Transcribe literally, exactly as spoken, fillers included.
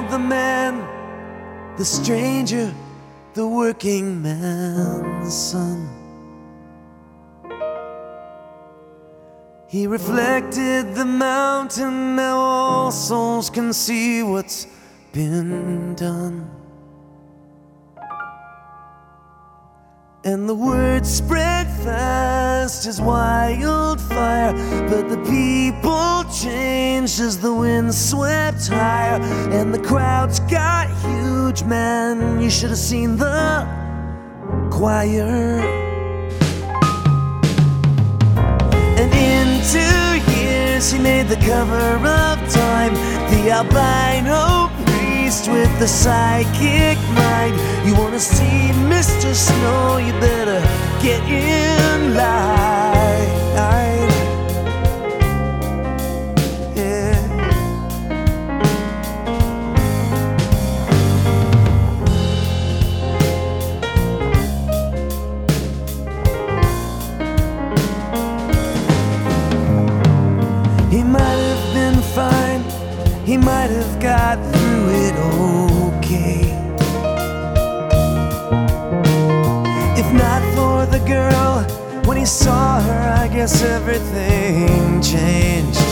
the man, the stranger, the working man's son. He reflected the mountain, now all souls can see what's been done. And the word spread fast as wildfire, but the people changed as the wind swept higher. And the crowds got huge, man, you should have seen the choir. And in two years he made the cover of Time, the albino priest with the psychic mind. You wanna see Mister Snow, you better get in line. Yeah. He might have been fine, he might have got through it okay. If not for the girl, when he saw her, I guess everything changed.